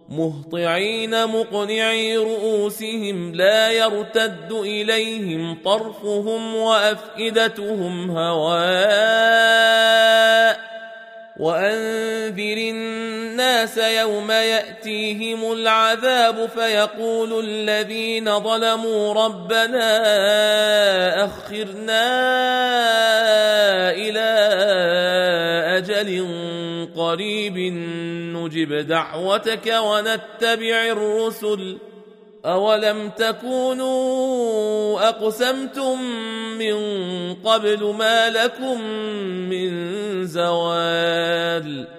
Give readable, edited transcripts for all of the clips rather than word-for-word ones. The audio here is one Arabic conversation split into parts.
مهطعين مقنعي رؤوسهم لا يرتد إليهم طرفهم وأفئدتهم هواء وأنذر الناس يوم يأتيهم العذاب فيقول الذين ظلموا ربنا أخرنا إلى أجل قريب نجب دعوتك ونتبع الرسل أولم تكونوا أقسمتم من قبل ما لكم من زوال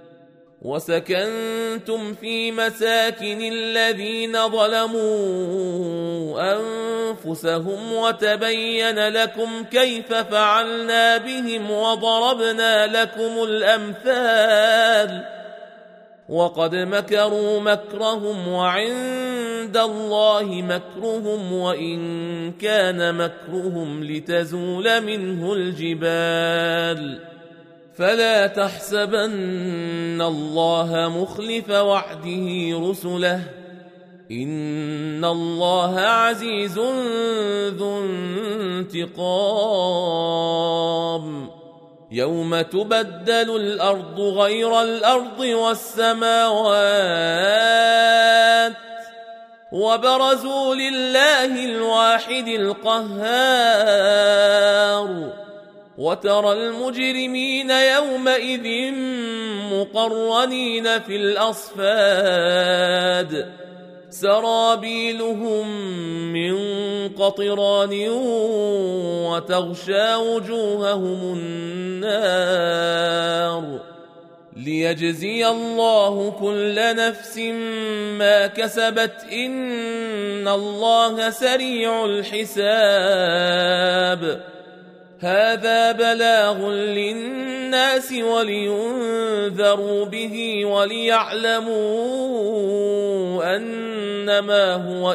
وسكنتم في مساكن الذين ظلموا أنفسهم وتبين لكم كيف فعلنا بهم وضربنا لكم الأمثال وقد مكروا مكرهم وعند الله مكرهم وإن كان مكرهم لتزول منه الجبال فلا تحسبن الله مخلف وعده رسله إن الله عزيز ذو انتقام يوم تبدل الأرض غير الأرض والسماوات وبرزوا لله الواحد القهار وترى المجرمين يومئذ مقرنين في الأصفاد سرابيلهم من قطران وتغشى وجوههم النار ليجزي الله كل نفس ما كسبت إن الله سريع الحساب هذا بلاغ للناس ولينذروا به وليعلموا أنما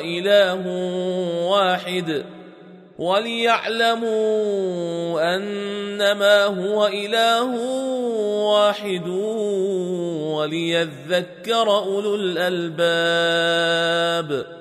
هو إله واحد وليذكر أولو الألباب